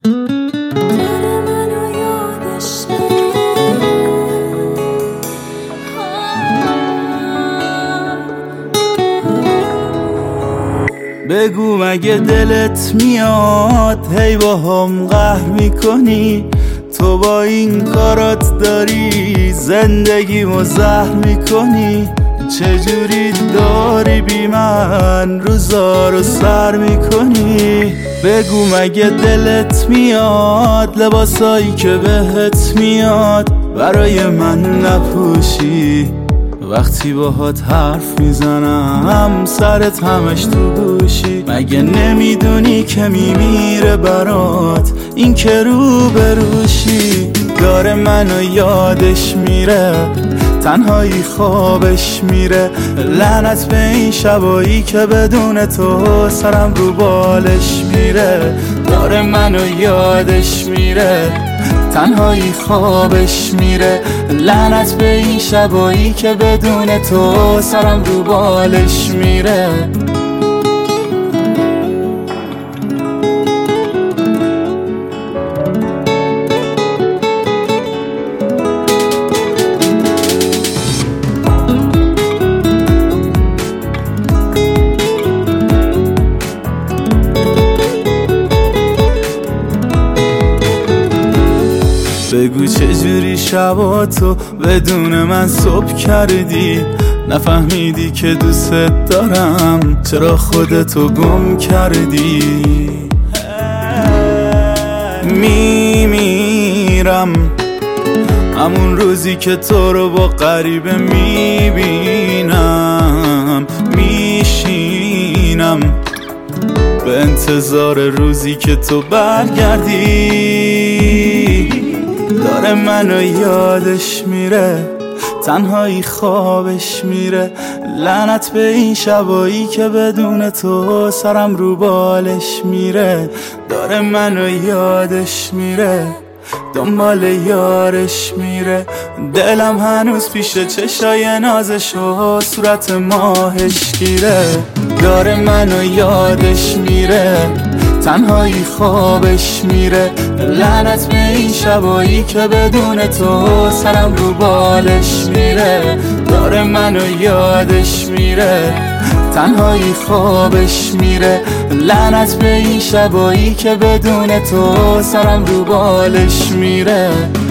بگو مگه دلت میاد هی با هم قهر میکنی؟ تو با این کارات داری زندگیمو زهر میکنی. چجوری داری بی من روزا رو سر میکنی؟ بگو مگه دلت میاد لباسایی که بهت میاد برای من نپوشی؟ وقتی باهات حرف میزنم سرت همش تو گوشی. مگه نمیدونی که میمیره برات این که رو بروشی؟ داره منو یادش میره تنهایی خوابش میره. لعنت به این شبایی که بدون تو سرم رو بالش میره. داره منو یادش میره تنهایی خوابش میره. لعنت به این شبایی که بدون تو سرم رو بالش میره. بگو چجوری شباتو بدون من صبح کردی؟ نفهمیدی که دوست دارم چرا خودتو گم کردی؟ میمیرم همون روزی که تو رو با غریبه میبینم. میشینم به انتظار روزی که تو برگردی. داره منو یادش میره تنهایی خوابش میره. لعنت به این شبایی که بدون تو سرم رو بالش میره. داره منو یادش میره دنبال یارش میره. دلم هنوز پیش چشای نازش و صورت ماهش گیره. داره منو یادش میره تنهایی خوابش میره. لعنت به این شبایی که بدون تو سرم رو بالش میره. داره منو یادش میره تنهایی خوابش میره. لعنت به این شبایی که بدون تو سرم رو بالش میره.